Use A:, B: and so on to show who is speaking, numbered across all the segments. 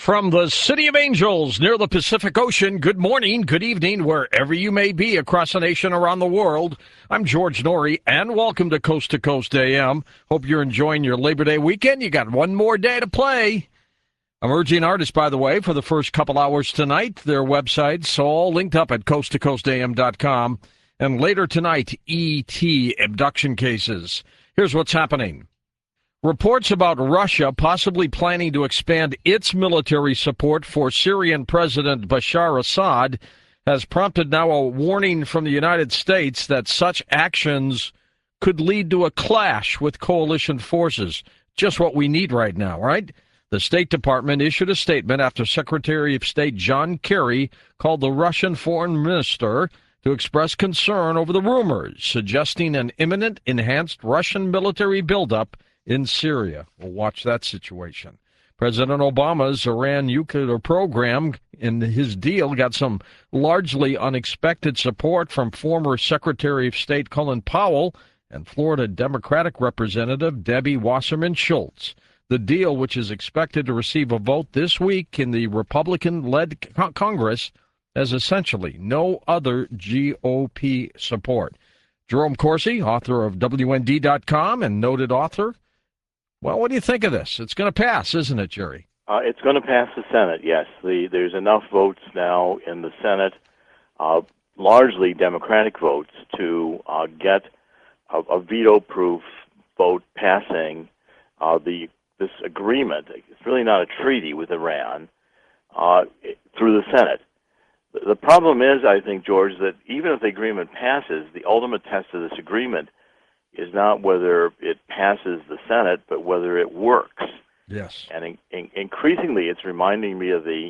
A: From the City of Angels near the Pacific Ocean, good morning, good evening, wherever you may be across the nation, around the world. I'm George Noory, and welcome to Coast AM. Hope you're enjoying your Labor Day weekend. You got one more day to play. Emerging artists, by the way, for the first couple hours tonight. Their websites all linked up at coasttocoastam.com. And later tonight, E.T. abduction cases. Here's what's happening. Reports about Russia possibly planning to expand its military support for Syrian President Bashar Assad has prompted now a warning from the United States that such actions could lead to a clash with coalition forces. Just what we need right now, right? The State Department issued a statement after Secretary of State John Kerry called the Russian foreign minister to express concern over the rumors, suggesting an imminent enhanced Russian military buildup in Syria. We'll watch that situation. President Obama's Iran nuclear program in his deal got some largely unexpected support from former Secretary of State Colin Powell and Florida Democratic Representative Debbie Wasserman Schultz. The deal, which is expected to receive a vote this week in the Republican-led Congress, has essentially no other GOP support. Jerome Corsi, author of WND.com and noted author. Well, what do you think of this? It's going to pass, isn't it, Jerry?
B: It's going to pass the Senate, yes. There's enough votes now in the Senate, largely Democratic votes, to get a veto-proof vote passing this agreement. It's really not a treaty with Iran through the Senate. The problem is, I think, George, that even if the agreement passes, the ultimate test of this agreement is not whether it passes the Senate, but whether it works.
A: Yes.
B: And increasingly, it's reminding me of the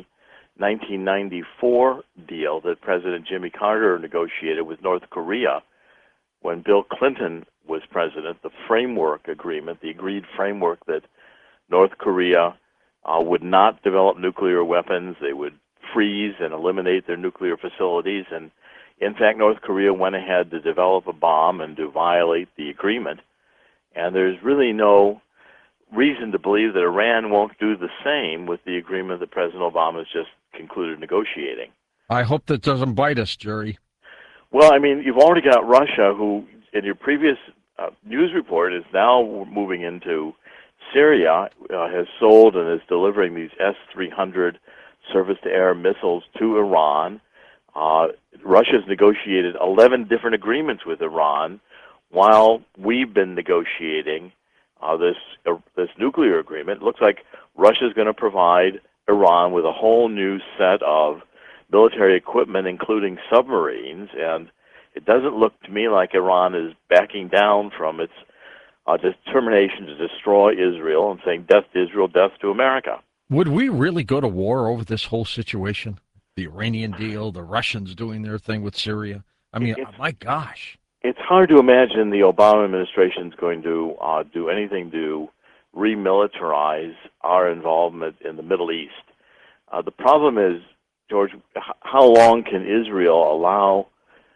B: 1994 deal that President Jimmy Carter negotiated with North Korea when Bill Clinton was president, the framework agreement, the agreed framework that North Korea would not develop nuclear weapons. They would freeze and eliminate their nuclear facilities. And in fact, North Korea went ahead to develop a bomb and to violate the agreement. And there's really no reason to believe that Iran won't do the same with the agreement that President Obama has just concluded negotiating.
A: I hope that doesn't bite us, Jerry.
B: Well, I mean, you've already got Russia, who in your previous news report is now moving into Syria, has sold and is delivering these S-300 surface-to-air missiles to Iran. Russia's negotiated 11 different agreements with Iran, while we've been negotiating this nuclear agreement. It looks like Russia's going to provide Iran with a whole new set of military equipment, including submarines, and it doesn't look to me like Iran is backing down from its determination to destroy Israel and saying death to Israel, death to America.
A: Would we really go to war over this whole situation? The Iranian deal, the Russians doing their thing with Syria. I mean, my gosh.
B: It's hard to imagine the Obama administration is going to do anything to remilitarize our involvement in the Middle East. The problem is, George, how long can Israel allow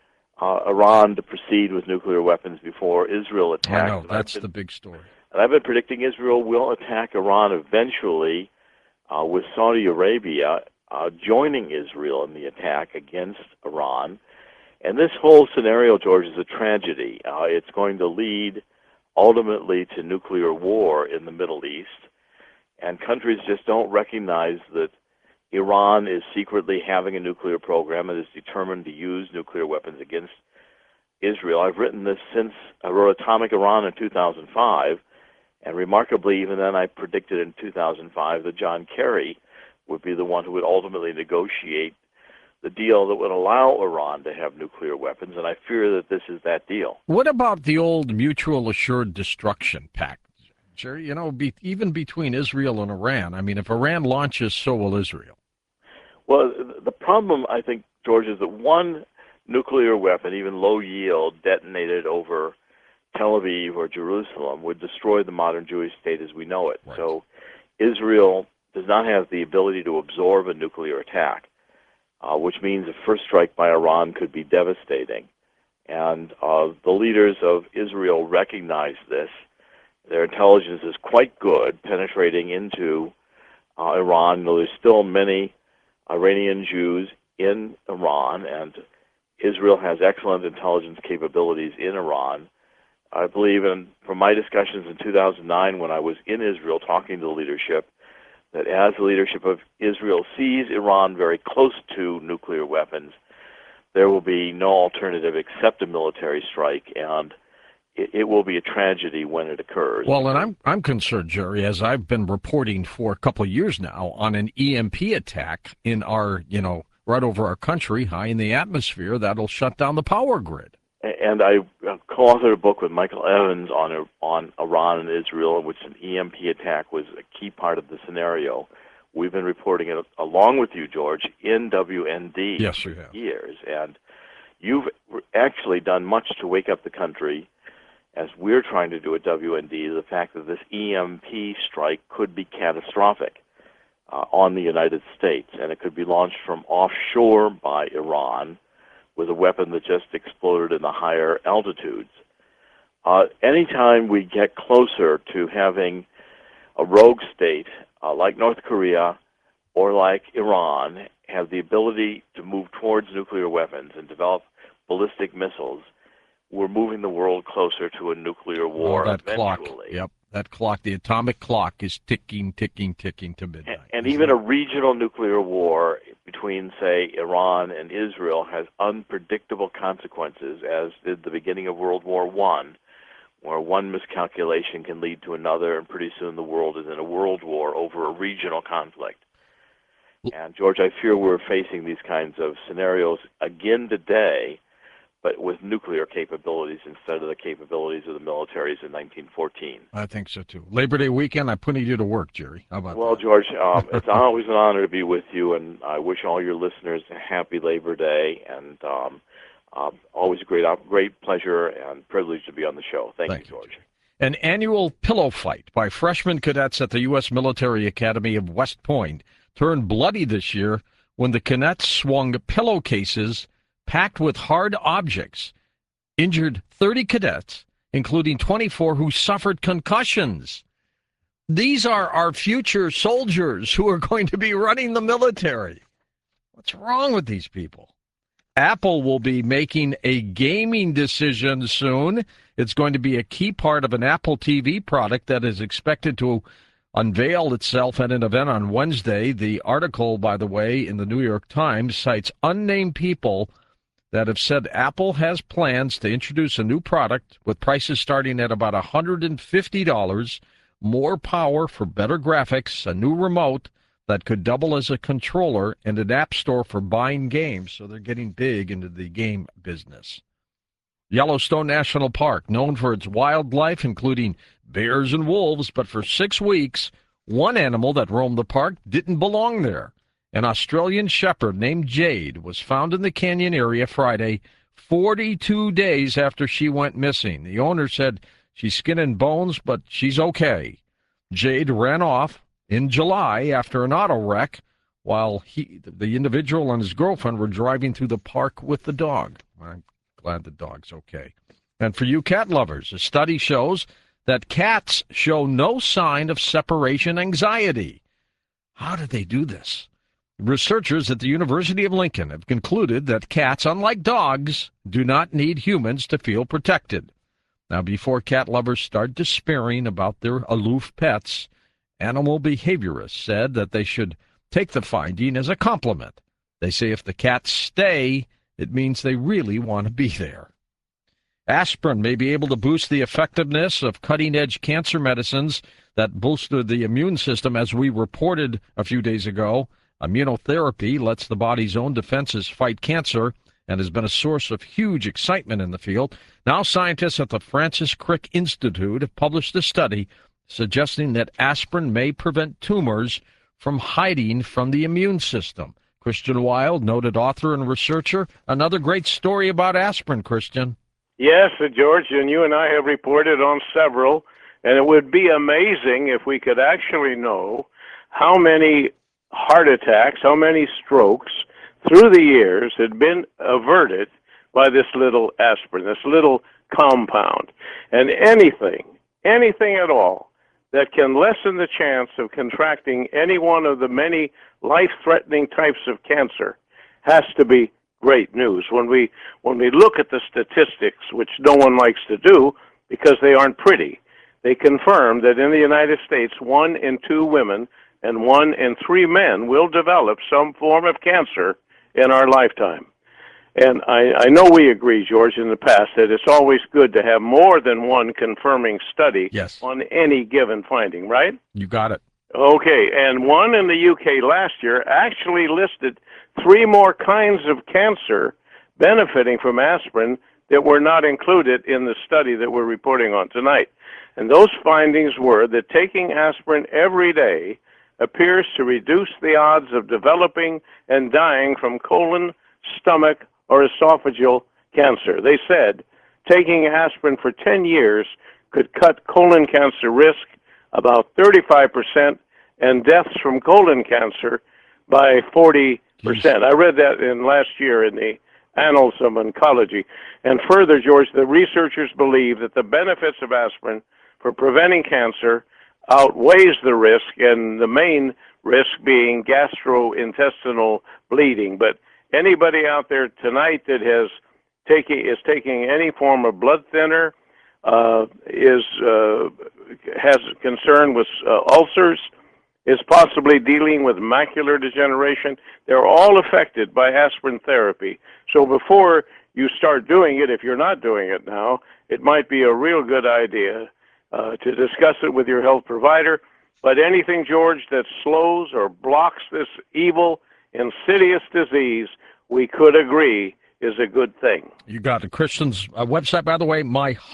B: Iran to proceed with nuclear weapons before Israel attacks?
A: I know, that's the big story.
B: And I've been predicting Israel will attack Iran eventually, with Saudi Arabia joining Israel in the attack against Iran. And this whole scenario, George, is a tragedy. It's going to lead ultimately to nuclear war in the Middle East. And countries just don't recognize that Iran is secretly having a nuclear program and is determined to use nuclear weapons against Israel. I've written this since I wrote Atomic Iran in 2005. And remarkably, even then I predicted in 2005 that John Kerry would be the one who would ultimately negotiate the deal that would allow Iran to have nuclear weapons, and I fear that this is that deal.
A: What about the old mutual assured destruction pact? Jerry, even between Israel and Iran, I mean, if Iran launches, so will Israel.
B: Well, the problem, I think, George, is that one nuclear weapon, even low yield, detonated over Tel Aviv or Jerusalem would destroy the modern Jewish state as we know it.
A: Right.
B: So Israel does not have the ability to absorb a nuclear attack, which means a first strike by Iran could be devastating. And the leaders of Israel recognize this. Their intelligence is quite good, penetrating into Iran. There's still many Iranian Jews in Iran, and Israel has excellent intelligence capabilities in Iran. I believe, and from my discussions in 2009 when I was in Israel talking to the leadership, that as the leadership of Israel sees Iran very close to nuclear weapons, there will be no alternative except a military strike, and it will be a tragedy when it occurs.
A: Well, and I'm concerned, Jerry, as I've been reporting for a couple of years now on an EMP attack in our, right over our country, high in the atmosphere, that'll shut down the power grid.
B: And I co-authored a book with Michael Evans on Iran and Israel, in which an EMP attack was a key part of the scenario. We've been reporting it along with you, George, in WND
A: yes, you have.
B: for years. And you've actually done much to wake up the country, as we're trying to do at WND, the fact that this EMP strike could be catastrophic on the United States, and it could be launched from offshore by Iran with a weapon that just exploded in the higher altitudes. Anytime we get closer to having a rogue state like North Korea or like Iran have the ability to move towards nuclear weapons and develop ballistic missiles, we're moving the world closer to a nuclear war eventually.
A: Clock. Yep, that clock, the atomic clock is ticking to midnight.
B: And even a regional nuclear war between, say, Iran and Israel has unpredictable consequences, as did the beginning of World War I, where one miscalculation can lead to another, and pretty soon the world is in a world war over a regional conflict. And, George, I fear we're facing these kinds of scenarios again today, but with nuclear capabilities instead of the capabilities of the militaries in 1914.
A: I think so, too. Labor Day weekend, I'm putting you to work, Jerry. How about
B: that? George, it's always an honor to be with you, and I wish all your listeners a happy Labor Day, and always a great pleasure and privilege to be on the show. Thank you, George.
A: An annual pillow fight by freshman cadets at the U.S. Military Academy of West Point turned bloody this year when the cadets swung pillowcases packed with hard objects, injured 30 cadets, including 24 who suffered concussions. These are our future soldiers who are going to be running the military. What's wrong with these people? Apple will be making a gaming decision soon. It's going to be a key part of an Apple TV product that is expected to unveil itself at an event on Wednesday. The article, by the way, in the New York Times cites unnamed people that have said Apple has plans to introduce a new product with prices starting at about $150, more power for better graphics, a new remote that could double as a controller, and an app store for buying games. So they're getting big into the game business. Yellowstone National Park, known for its wildlife, including bears and wolves, but for 6 weeks, one animal that roamed the park didn't belong there. An Australian shepherd named Jade was found in the canyon area Friday, 42 days after she went missing. The owner said she's skin and bones, but she's okay. Jade ran off in July after an auto wreck while the individual and his girlfriend were driving through the park with the dog. I'm glad the dog's okay. And for you cat lovers, a study shows that cats show no sign of separation anxiety. How did they do this? Researchers at the University of Lincoln have concluded that cats, unlike dogs, do not need humans to feel protected. Now, before cat lovers start despairing about their aloof pets, animal behaviorists said that they should take the finding as a compliment. They say if the cats stay, it means they really want to be there. Aspirin may be able to boost the effectiveness of cutting-edge cancer medicines that boosted the immune system, as we reported a few days ago. Immunotherapy lets the body's own defenses fight cancer and has been a source of huge excitement in the field. Now scientists at the Francis Crick Institute have published a study suggesting that aspirin may prevent tumors from hiding from the immune system. Christian Wild, noted author and researcher, another great story about aspirin, Christian.
C: Yes, George, and you and I have reported on several, and it would be amazing if we could actually know how many heart attacks, how many strokes through the years had been averted by this little aspirin, this little compound. And anything at all that can lessen the chance of contracting any one of the many life-threatening types of cancer has to be great news. When we look at the statistics, which no one likes to do because they aren't pretty, they confirm that in the United States, 1 in 2 women and 1 in 3 men will develop some form of cancer in our lifetime. And I know we agree, George, in the past that it's always good to have more than one confirming study on any given finding, right?
A: You got it.
C: Okay, and one in the UK last year actually listed 3 more kinds of cancer benefiting from aspirin that were not included in the study that we're reporting on tonight. And those findings were that taking aspirin every day appears to reduce the odds of developing and dying from colon, stomach, or esophageal cancer. They said taking aspirin for 10 years could cut colon cancer risk about 35% and deaths from colon cancer by 40%. I read that in last year in the Annals of Oncology. And further, George, the researchers believe that the benefits of aspirin for preventing cancer outweighs the risk, and the main risk being gastrointestinal bleeding. But anybody out there tonight that is taking any form of blood thinner, has concern with ulcers, is possibly dealing with macular degeneration, they're all affected by aspirin therapy. So before you start doing it, if you're not doing it now, it might be a real good idea to discuss it with your health provider. But anything, George, that slows or blocks this evil, insidious disease, we could agree is a good thing.
A: You got it. Christian's website, by the way,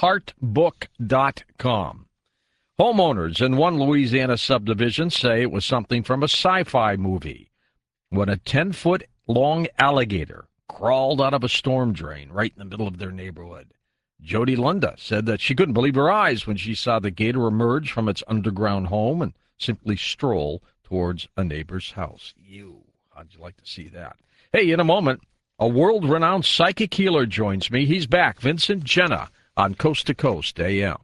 A: myheartbook.com. Homeowners in one Louisiana subdivision say it was something from a sci-fi movie when a 10-foot-long alligator crawled out of a storm drain right in the middle of their neighborhood. Jody Lunda said that she couldn't believe her eyes when she saw the gator emerge from its underground home and simply stroll towards a neighbor's house. How'd you like to see that? Hey, in a moment, a world-renowned psychic healer joins me. He's back, Vincent Genna, on Coast to Coast AM.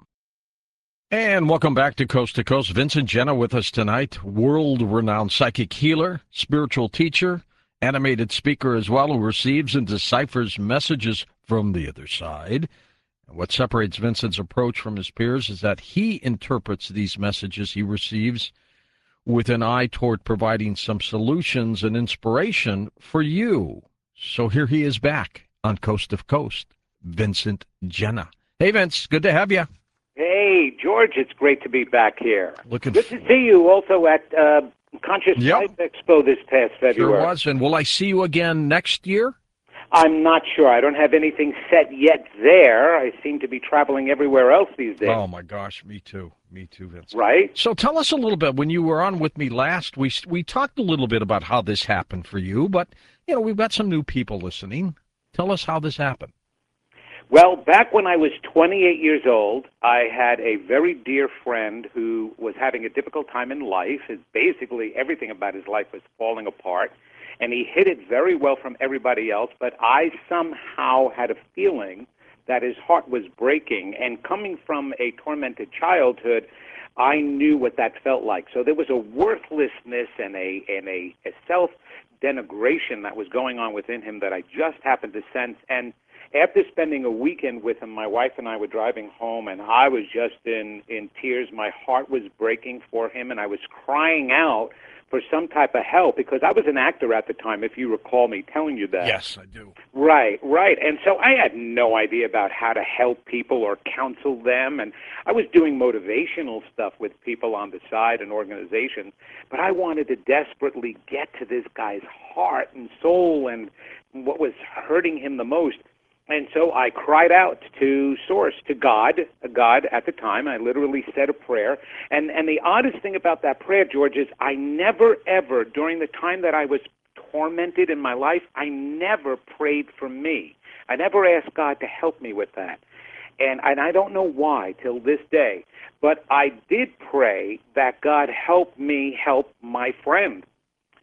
A: And welcome back to Coast. Vincent Genna with us tonight, world-renowned psychic healer, spiritual teacher, animated speaker as well, who receives and deciphers messages from the other side. And what separates Vincent's approach from his peers is that he interprets these messages he receives with an eye toward providing some solutions and inspiration for you. So here he is back on Coast to Coast, Vincent Genna. Hey, Vince, good to have you.
D: Hey, George, it's great to be back here. Good to see you also at Conscious Life Expo this past February.
A: Sure was. And will I see you again next year?
D: I'm not sure. I don't have anything set yet there. I seem to be traveling everywhere else these days.
A: Oh, my gosh, me too. Me too, Vince.
D: Right?
A: So tell us a little bit. When you were on with me last, we talked a little bit about how this happened for you, but, you know, we've got some new people listening. Tell us how this happened.
D: Well, back when I was 28 years old, I had a very dear friend who was having a difficult time in life. Basically, everything about his life was falling apart, and he hid it very well from everybody else, but I somehow had a feeling that his heart was breaking, and coming from a tormented childhood, I knew what that felt like. So there was a worthlessness and a self-denigration that was going on within him that I just happened to sense. And after spending a weekend with him, my wife and I were driving home, and I was just in tears. My heart was breaking for him, and I was crying out for some type of help because I was an actor at the time, if you recall me telling you that.
A: Yes, I do.
D: Right. And so I had no idea about how to help people or counsel them, and I was doing motivational stuff with people on the side and organizations, but I wanted to desperately get to this guy's heart and soul and what was hurting him the most. And so I cried out to Source, to God at the time. I literally said a prayer. And the oddest thing about that prayer, George, is I never, ever, during the time that I was tormented in my life, I never prayed for me. I never asked God to help me with that. And I don't know why till this day. But I did pray that God help me help my friend.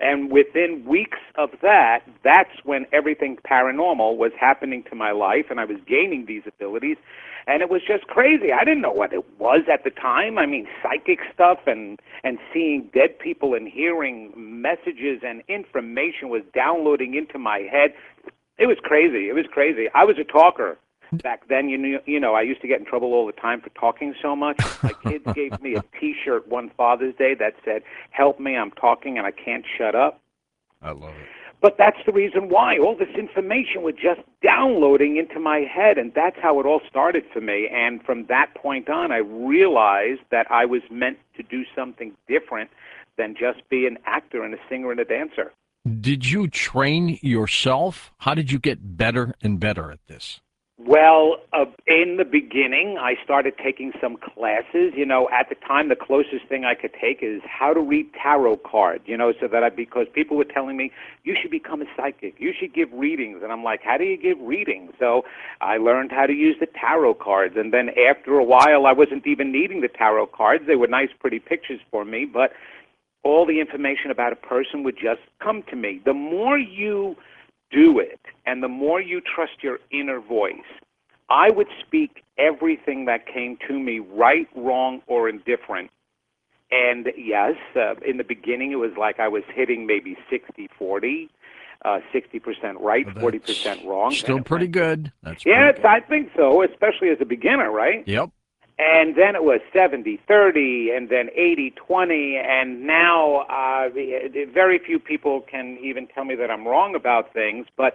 D: And within weeks of that, that's when everything paranormal was happening to my life, and I was gaining these abilities. And it was just crazy. I didn't know what it was at the time. I mean, psychic stuff and seeing dead people and hearing messages and information was downloading into my head. It was crazy. It was crazy. I was a talker. Back then, you know, I used to get in trouble all the time for talking so much. My kids gave me a T-shirt one Father's Day that said, "Help me, I'm talking and I can't shut up."
A: I love it.
D: But that's the reason why. All this information was just downloading into my head, and that's how it all started for me. And from that point on, I realized that I was meant to do something different than just be an actor and a singer and a dancer.
A: Did you train yourself? How did you get better and better at this?
D: Well, in the beginning, I started taking some classes. You know, at the time, the closest thing I could take is how to read tarot cards, you know, so that because people were telling me, you should become a psychic, you should give readings. And I'm like, how do you give readings? So I learned how to use the tarot cards. And then after a while, I wasn't even needing the tarot cards. They were nice, pretty pictures for me, but all the information about a person would just come to me. The more you do it, and the more you trust your inner voice, I would speak everything that came to me, right, wrong, or indifferent. And yes, in the beginning, it was like I was hitting maybe 60-40, 60% right, 40% wrong.
A: Still pretty good. That's
D: yeah,
A: good.
D: I think so, especially as a beginner, right?
A: Yep.
D: And then it was 70-30, and then 80-20, and now very few people can even tell me that I'm wrong about things. But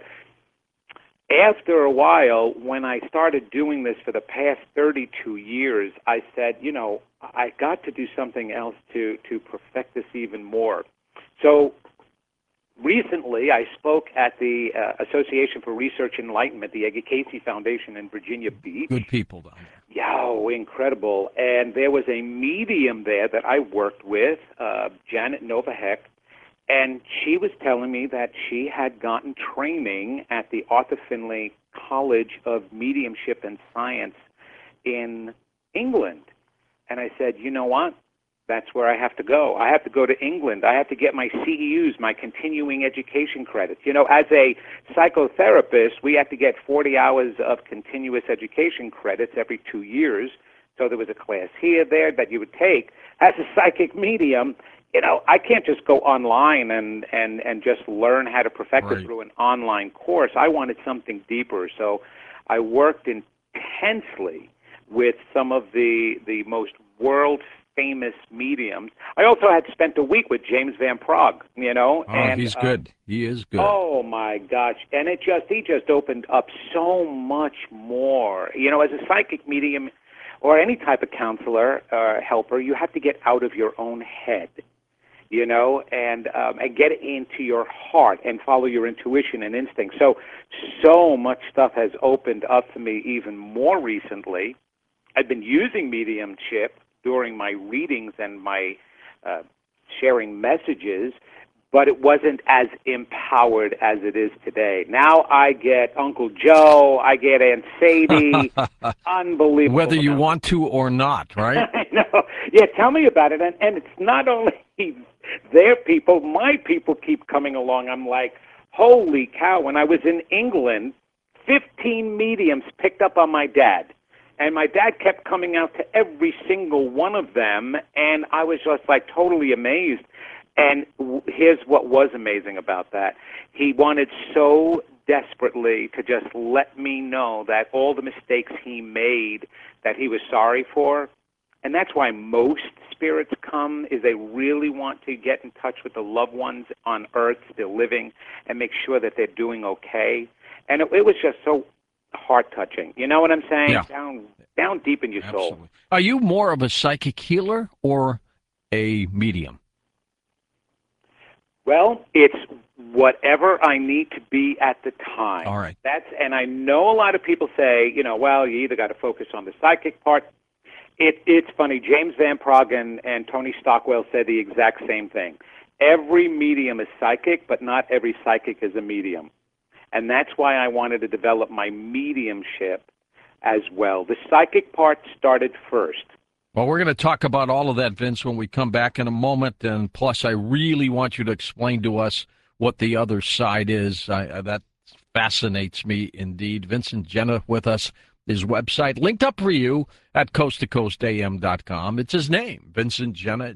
D: after a while, when I started doing this for the past 32 years, I said, you know, I got to do something else to perfect this even more. So recently, I spoke at the Association for Research Enlightenment, the Edgar Cayce Foundation in Virginia Beach.
A: Good people down there.
D: Yeah, oh, incredible. And there was a medium there that I worked with, Janet Novaheck, and she was telling me that she had gotten training at the Arthur Findlay College of Mediumship and Science in England. And I said, you know what? That's where I have to go. I have to go to England. I have to get my CEUs, my continuing education credits. You know, as a psychotherapist, we have to get 40 hours of continuous education credits every 2 years. So there was a class here, there that you would take. As a psychic medium, you know, I can't just go online and just learn how to perfect it through an online course. I wanted something deeper. So I worked intensely with some of the most world-famous mediums. I also had spent a week with James Van Praagh, you know.
A: Oh,
D: and,
A: he's good. He is good.
D: Oh, my gosh. And he just opened up so much more. You know, as a psychic medium or any type of counselor or helper, you have to get out of your own head, you know, and get into your heart and follow your intuition and instinct. So much stuff has opened up for me even more recently. I've been using mediumship during my readings and my sharing messages, but it wasn't as empowered as it is today. Now I get Uncle Joe, I get Aunt Sadie, unbelievable.
A: Whether you want to or not, right?
D: I know. Yeah, tell me about it. And it's not only their people, my people keep coming along. I'm like, holy cow. When I was in England, 15 mediums picked up on my dad. And my dad kept coming out to every single one of them, and I was just like totally amazed. And here's what was amazing about that. He wanted so desperately to just let me know that all the mistakes he made that he was sorry for. And that's why most spirits come, is they really want to get in touch with the loved ones on earth still living and make sure that they're doing okay. And it was just so heart-touching. You know what I'm saying?
A: Yeah.
D: Down deep in your
A: Absolutely.
D: soul.
A: Are you more of a psychic healer or a medium?
D: Well, it's whatever I need to be at the time.
A: All right.
D: And I know a lot of people say, you know, well, you either got to focus on the psychic part. It's funny. James Van Praagh and Tony Stockwell said the exact same thing. Every medium is psychic, but not every psychic is a medium. And that's why I wanted to develop my mediumship as well. The psychic part started first.
A: Well, we're going to talk about all of that, Vince, when we come back in a moment. And plus, I really want you to explain to us what the other side is. That fascinates me indeed. Vincent Genna with us. His website linked up for you at coasttocoastam.com. It's his name, Vincent Genna,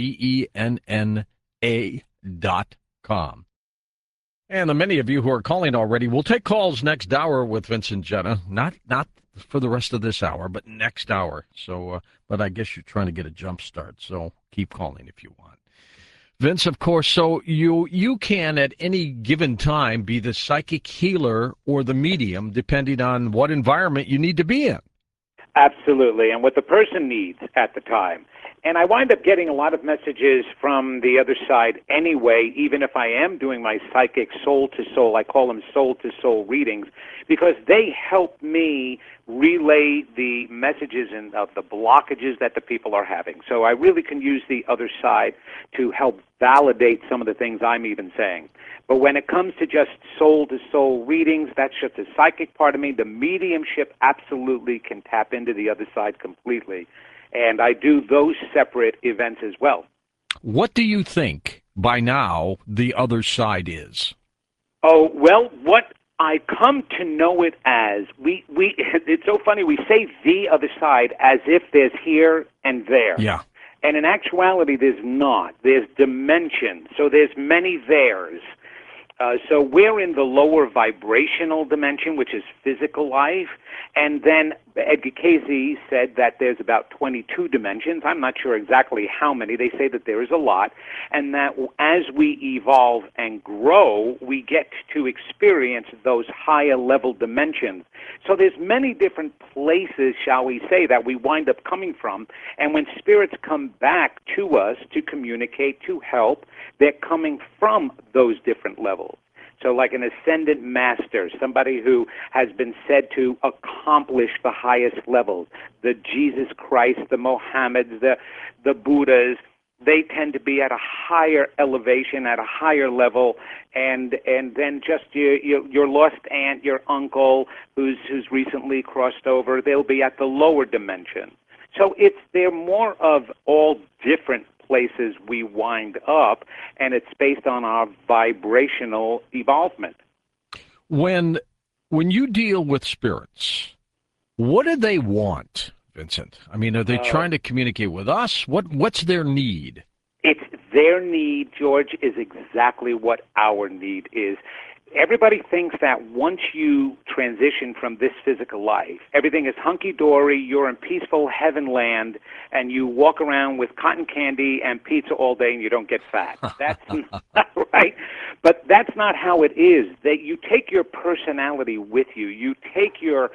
A: GENNA.com. And the many of you who are calling already, we'll take calls next hour with Vincent Genna. Not for the rest of this hour, but next hour. So, but I guess you're trying to get a jump start. So keep calling if you want. Vince, of course, so you can at any given time be the psychic healer or the medium, depending on what environment you need to be in.
D: Absolutely, and what the person needs at the time. And I wind up getting a lot of messages from the other side anyway, even if I am doing my psychic soul-to-soul, I call them soul-to-soul readings, because they help me relay the messages and the blockages that the people are having. So I really can use the other side to help validate some of the things I'm even saying. But when it comes to just soul-to-soul readings, that's just the psychic part of me. The mediumship absolutely can tap into the other side completely. And I do those separate events as well.
A: What do you think by now the other side is?
D: Oh, well, what I come to know it as, it's so funny, we say the other side as if there's here and there.
A: Yeah.
D: And in actuality, there's not. There's dimension, so there's many theirs. So we're in the lower vibrational dimension, which is physical life. And then Edgar Cayce said that there's about 22 dimensions. I'm not sure exactly how many. They say that there is a lot. And that as we evolve and grow, we get to experience those higher level dimensions. So there's many different places, shall we say, that we wind up coming from. And when spirits come back to us to communicate, to help, they're coming from those different levels. So like an ascendant master, somebody who has been said to accomplish the highest levels, the Jesus Christ, the Mohammeds, the Buddhas, they tend to be at a higher elevation, at a higher level, and then just your lost aunt, your uncle, who's recently crossed over, they'll be at the lower dimension. So they're more of all different places we wind up, and it's based on our vibrational evolvement.
A: When you deal with spirits, what do they want, Vincent? I mean, are they trying to communicate with us? What's their need?
D: It's their need, George, is exactly what our need is. Everybody thinks that once you transition from this physical life, everything is hunky-dory, you're in peaceful heaven land, and you walk around with cotton candy and pizza all day and you don't get fat. That's not right. But that's not how it is. That you take your personality with you. You take your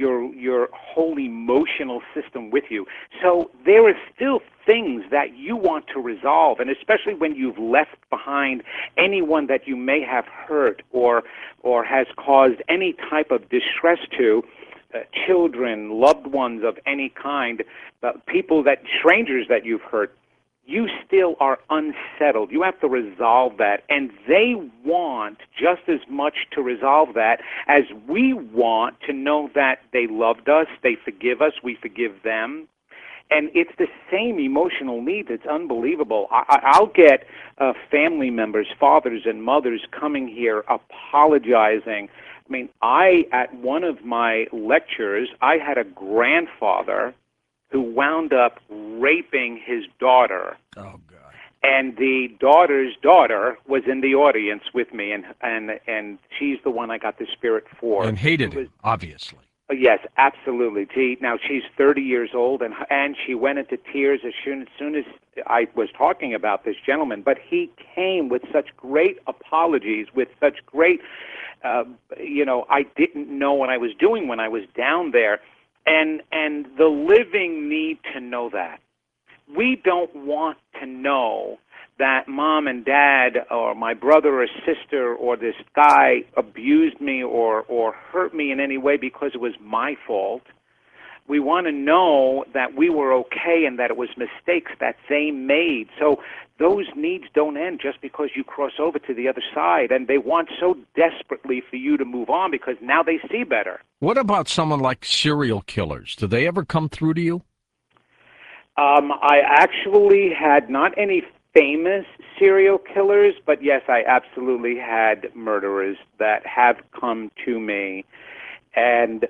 D: whole emotional system with you. So there are still things that you want to resolve, and especially when you've left behind anyone that you may have hurt or has caused any type of distress to, children, loved ones of any kind, strangers that you've hurt, you still are unsettled. You have to resolve that, and they want just as much to resolve that as we want to know that they loved us, they forgive us, we forgive them. And it's the same emotional need. It's unbelievable. I'll get family members, fathers and mothers coming here apologizing. I mean, at one of my lectures, I had a grandfather who wound up raping his daughter.
A: Oh, God.
D: And the daughter's daughter was in the audience with me, and she's the one I got the spirit for.
A: And hated him, obviously.
D: Yes, absolutely. Now she's 30 years old, and she went into tears as soon as I was talking about this gentleman. But he came with such great apologies, with such great, I didn't know what I was doing when I was down there, and the living need to know that. We don't want to know that mom and dad or my brother or sister or this guy abused me or hurt me in any way because it was my fault. We want to know that we were okay and that it was mistakes that they made. So those needs don't end just because you cross over to the other side, and they want so desperately for you to move on because now they see better.
A: What about someone like serial killers? Do they ever come through to you?
D: I actually had not any famous serial killers, but yes, I absolutely had murderers that have come to me. And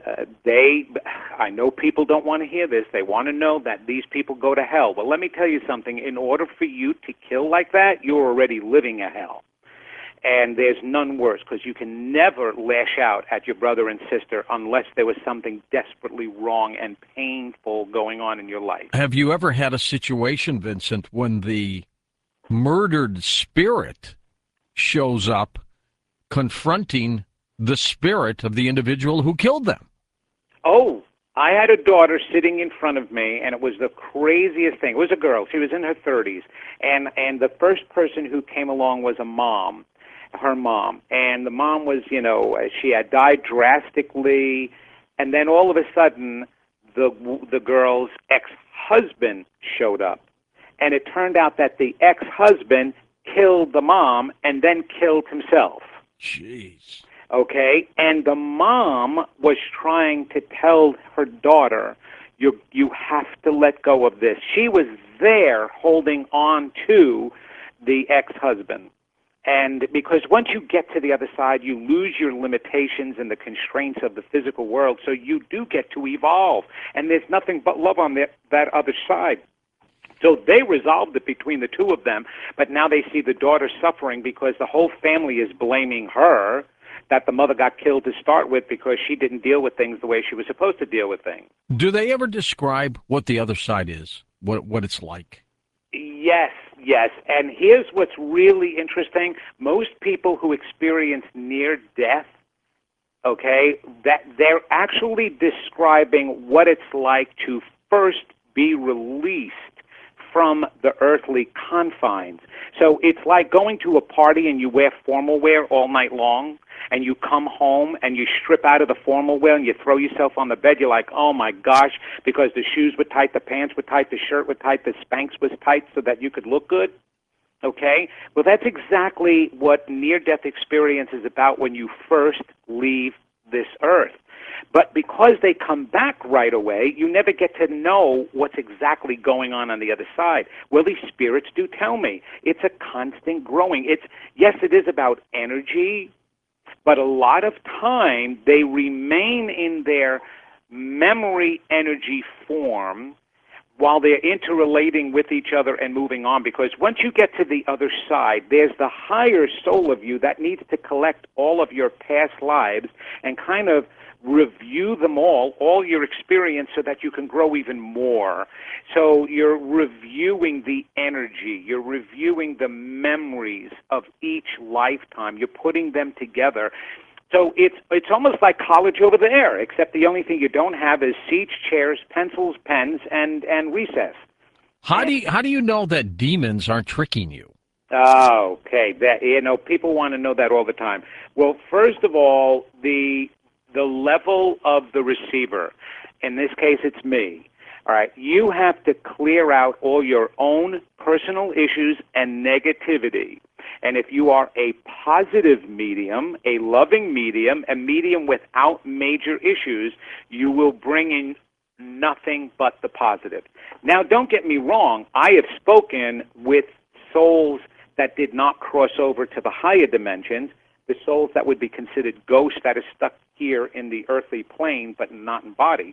D: I know people don't want to hear this. They want to know that these people go to hell. Well, let me tell you something. In order for you to kill like that, you're already living a hell. And there's none worse, because you can never lash out at your brother and sister unless there was something desperately wrong and painful going on in your life.
A: Have you ever had a situation, Vincent, when the murdered spirit shows up confronting the spirit of the individual who killed them?
D: Oh, I had a daughter sitting in front of me, and it was the craziest thing. It was a girl. She was in her 30s, and the first person who came along was a mom, her mom. And the mom was, she had died drastically, and then all of a sudden, the girl's ex-husband showed up. And it turned out that the ex-husband killed the mom and then killed himself.
A: Jeez.
D: Okay, and the mom was trying to tell her daughter, you have to let go of this. She was there holding on to the ex-husband. And because once you get to the other side, you lose your limitations and the constraints of the physical world, so you do get to evolve. And there's nothing but love on that other side. So they resolved it between the two of them, but now they see the daughter suffering because the whole family is blaming her that the mother got killed to start with because she didn't deal with things the way she was supposed to deal with things.
A: Do they ever describe what the other side is, what it's like?
D: Yes. And here's what's really interesting. Most people who experience near death, okay, that they're actually describing what it's like to first be released from the earthly confines. So it's like going to a party and you wear formal wear all night long, and you come home and you strip out of the formal wear and you throw yourself on the bed. You're like, oh my gosh, because the shoes were tight, the pants were tight, the shirt was tight, the Spanx was tight so that you could look good. Okay? Well, that's exactly what near-death experience is about when you first leave this earth. But because they come back right away, you never get to know what's exactly going on the other side. Well, these spirits do tell me. It's a constant growing. Yes, it is about energy, but a lot of time they remain in their memory energy form while they're interrelating with each other and moving on. Because once you get to the other side, there's the higher soul of you that needs to collect all of your past lives and kind of review them all your experience, so that you can grow even more. So you're reviewing the energy, you're reviewing the memories of each lifetime, you're putting them together. So it's almost like college over there, except the only thing you don't have is seats, chairs, pencils, pens, and recess.
A: How do you know that demons aren't tricking you?
D: Oh, okay. People want to know that all the time. Well, first of all, the level of the receiver, in this case it's me, all right, you have to clear out all your own personal issues and negativity. And if you are a positive medium, a loving medium, a medium without major issues, you will bring in nothing but the positive. Now, don't get me wrong, I have spoken with souls that did not cross over to the higher dimensions, the souls that would be considered ghosts that are stuck here in the earthly plane but not in body.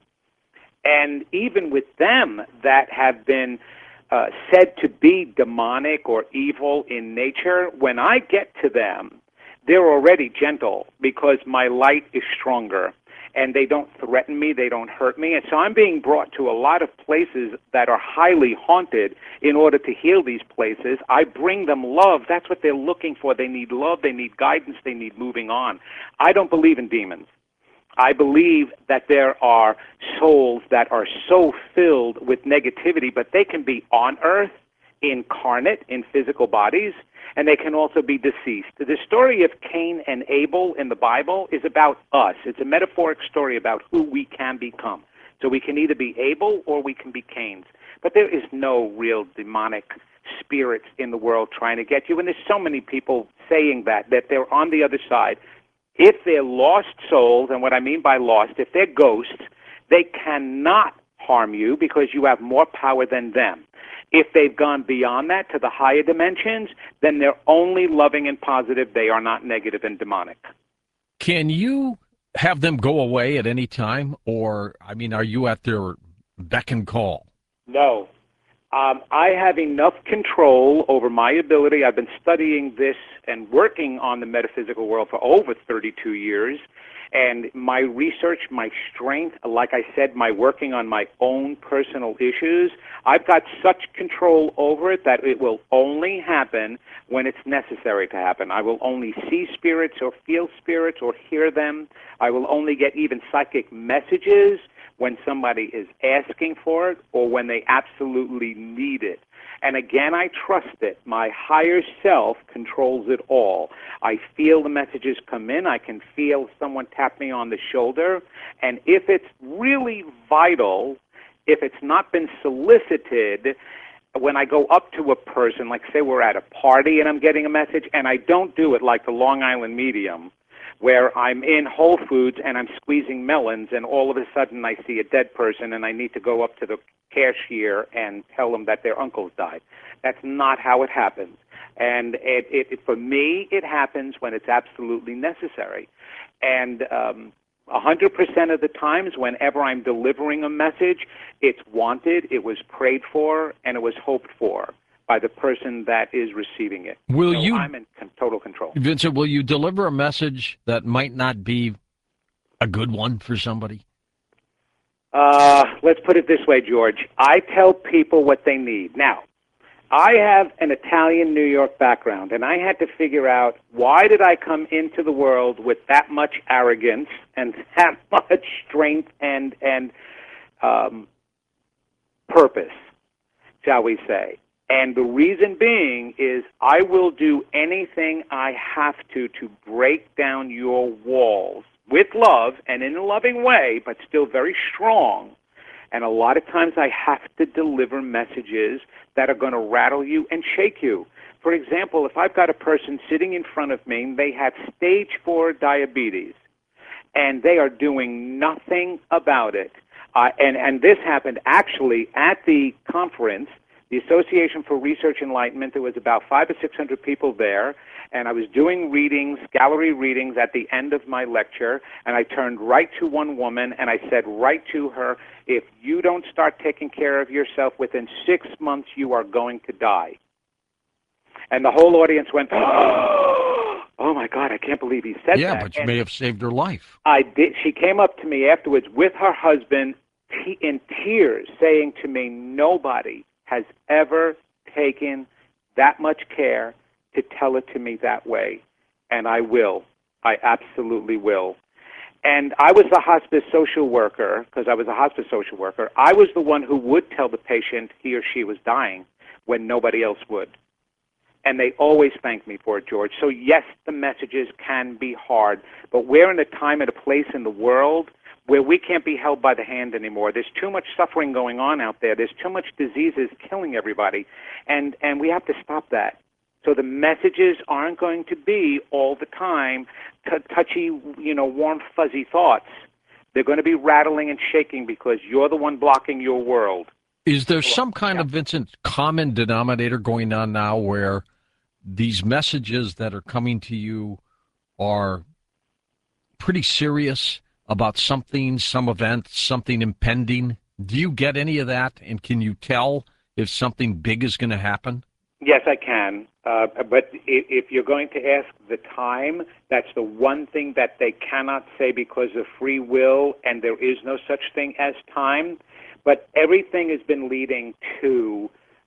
D: And even with them that have been said to be demonic or evil in nature, when I get to them, they're already gentle because my light is stronger. And they don't threaten me, they don't hurt me. And so I'm being brought to a lot of places that are highly haunted in order to heal these places. I bring them love. That's what they're looking for. They need love, they need guidance, they need moving on. I don't believe in demons. I believe that there are souls that are so filled with negativity, but they can be on earth, incarnate in physical bodies, and they can also be deceased. The story of Cain and Abel in the Bible is about us. It's a metaphoric story about who we can become. So we can either be Abel or we can be Cain's. But there is no real demonic spirits in the world trying to get you. And there's so many people saying that they're on the other side. If they're lost souls, and what I mean by lost, if they're ghosts, they cannot harm you because you have more power than them. If they've gone beyond that to the higher dimensions, then they're only loving and positive. They are not negative and demonic.
A: Can you have them go away at any time? Or, I mean, are you at their beck and call?
D: No. I have enough control over my ability. I've been studying this and working on the metaphysical world for over 32 years. And my research, my strength, like I said, my working on my own personal issues, I've got such control over it that it will only happen when it's necessary to happen. I will only see spirits or feel spirits or hear them. I will only get even psychic messages when somebody is asking for it or when they absolutely need it. And again, I trust it. My higher self controls it all. I feel the messages come in. I can feel someone tap me on the shoulder. And if it's really vital, if it's not been solicited, when I go up to a person, like say we're at a party and I'm getting a message, and I don't do it like the Long Island medium, where I'm in Whole Foods and I'm squeezing melons and all of a sudden I see a dead person and I need to go up to the cashier and tell them that their uncle's died. That's not how it happens. And for me, it happens when it's absolutely necessary. And 100% of the times, whenever I'm delivering a message, it's wanted, it was prayed for, and it was hoped for by the person that is receiving it. I'm in total control.
A: Vincent, will you deliver a message that might not be a good one for somebody?
D: Let's put it this way, George. I tell people what they need. Now, I have an Italian-New York background, and I had to figure out why did I come into the world with that much arrogance and that much strength and purpose, shall we say. And the reason being is I will do anything I have to break down your walls with love and in a loving way, but still very strong. And a lot of times I have to deliver messages that are going to rattle you and shake you. For example, if I've got a person sitting in front of me, they have stage 4 diabetes, and they are doing nothing about it. And this happened actually at the conference, the Association for Research Enlightenment. There was about 500 or 600 people there, and I was doing readings, gallery readings at the end of my lecture, and I turned right to one woman, and I said right to her, if you don't start taking care of yourself within 6 months, you are going to die. And the whole audience went, oh my God, I can't believe he said that.
A: Yeah, but you may have saved her life.
D: I did. She came up to me afterwards with her husband in tears, saying to me, nobody has ever taken that much care to tell it to me that way, and I will. I absolutely will. And I was the hospice social worker, because I was a hospice social worker. I was the one who would tell the patient he or she was dying when nobody else would. And they always thank me for it, George. So yes, the messages can be hard, but we're in a time and a place in the world where we can't be held by the hand anymore. There's too much suffering going on out there. There's too much diseases killing everybody, and we have to stop that. So the messages aren't going to be all the time touchy, warm, fuzzy thoughts. They're going to be rattling and shaking because you're the one blocking your world.
A: Is there some kind of, Vincent, common denominator going on now where these messages that are coming to you are pretty serious about something, some event, something impending? Do you get any of that, and can you tell if something big is going to happen?
D: Yes, I can. But if you're going to ask the time, that's the one thing that they cannot say because of free will, and there is no such thing as time. But everything has been leading to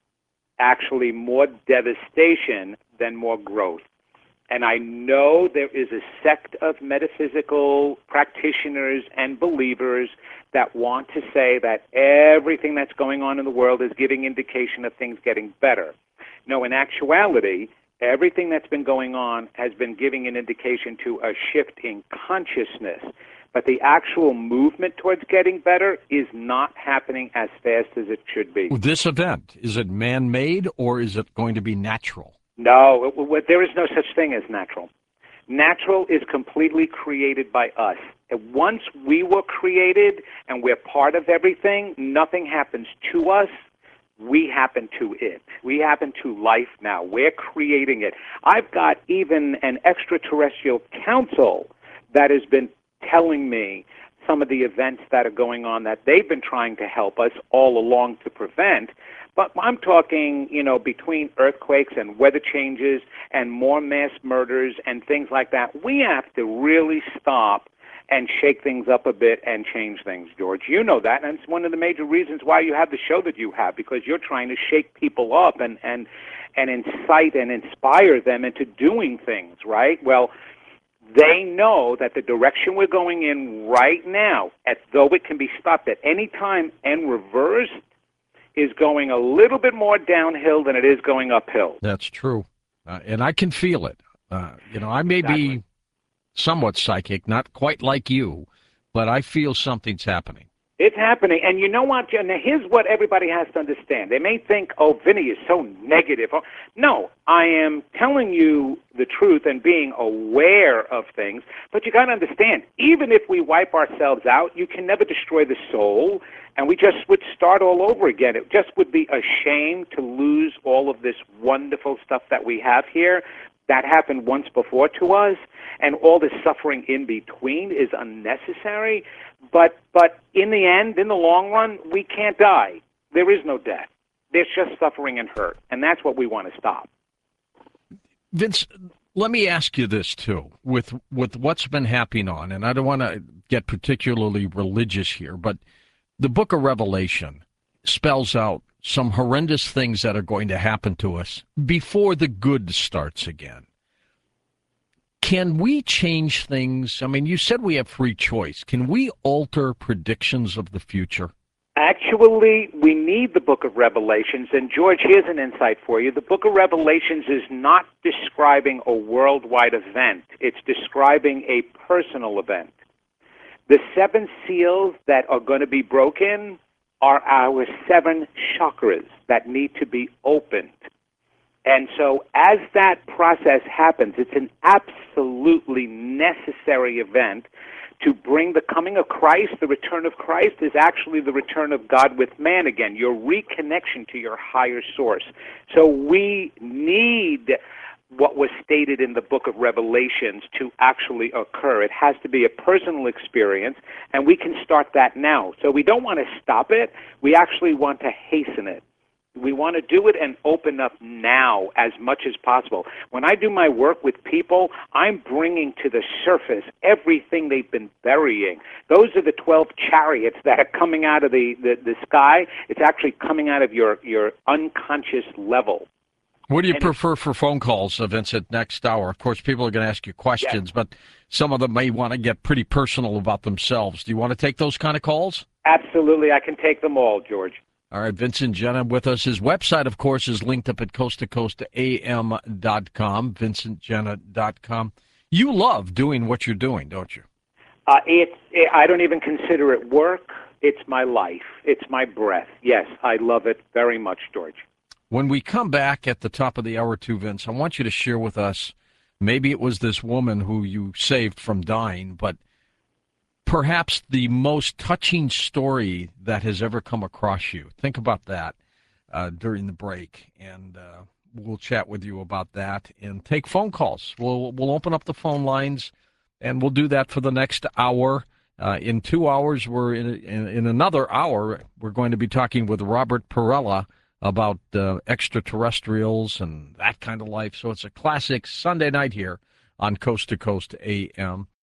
D: actually more devastation than more growth. And I know there is a sect of metaphysical practitioners and believers that want to say that everything that's going on in the world is giving indication of things getting better. No, in actuality, everything that's been going on has been giving an indication to a shift in consciousness. But the actual movement towards getting better is not happening as fast as it should be.
A: This event, is it man-made or is it going to be natural?
D: No, there is no such thing as natural. Natural is completely created by us. And once we were created and we're part of everything, nothing happens to us. We happen to it. We happen to life now. We're creating it. I've got even an extraterrestrial council that has been telling me some of the events that are going on that they've been trying to help us all along to prevent. But I'm talking, between earthquakes and weather changes and more mass murders and things like that, we have to really stop and shake things up a bit and change things, George. You know that, and it's one of the major reasons why you have the show that you have, because you're trying to shake people up and incite and inspire them into doing things, right? Well, they know that the direction we're going in right now, as though it can be stopped at any time and reversed, is going a little bit more downhill than it is going uphill.
A: That's true. And I can feel it. I may be somewhat psychic, not quite like you, but I feel something's happening.
D: It's happening. And you know what, Jen? Now, here's what everybody has to understand. They may think, oh, Vinny is so negative. No, I am telling you the truth and being aware of things. But you got to understand, even if we wipe ourselves out, you can never destroy the soul, and we just would start all over again. It just would be a shame to lose all of this wonderful stuff that we have here. That happened once before to us, and all the suffering in between is unnecessary. But in the end, in the long run, we can't die. There is no death. There's just suffering and hurt, and that's what we want to stop.
A: Vince, let me ask you this, too, with what's been happening on, and I don't want to get particularly religious here, but the book of Revelation spells out some horrendous things that are going to happen to us before the good starts again. Can we change things? I mean, you said we have free choice. Can we alter predictions of the future?
D: Actually, we need the book of Revelations. And, George, here's an insight for you. The book of Revelations is not describing a worldwide event. It's describing a personal event. The 7 seals that are going to be broken are our 7 chakras that need to be opened. And so as that process happens, it's an absolutely necessary event to bring the coming of Christ. The return of Christ is actually the return of God with man again, your reconnection to your higher source. So we need what was stated in the book of Revelations to actually occur. It has to be a personal experience, and we can start that now. So we don't want to stop it. We actually want to hasten it. We want to do it and open up now as much as possible. When I do my work with people, I'm bringing to the surface everything they've been burying. Those are the 12 chariots that are coming out of the sky. It's actually coming out of your unconscious level.
A: What do you prefer for phone calls, Vincent, next hour? Of course, people are going to ask you questions, but some of them may want to get pretty personal about themselves. Do you want to take those kind of calls?
D: Absolutely. I can take them all, George.
A: All right, Vincent Genna with us. His website, of course, is linked up at coasttocoastam.com, vincentgenna.com. You love doing what you're doing, don't you?
D: I don't even consider it work. It's my life. It's my breath. Yes, I love it very much, George.
A: When we come back at the top of the hour, too, Vince, I want you to share with us, maybe it was this woman who you saved from dying, but perhaps the most touching story that has ever come across you. Think about that during the break, and we'll chat with you about that and take phone calls. We'll open up the phone lines, and we'll do that for the next hour. In 2 hours, we're in another hour, we're going to be talking with Robert Perella about extraterrestrials and that kind of life. So it's a classic Sunday night here on Coast to Coast AM.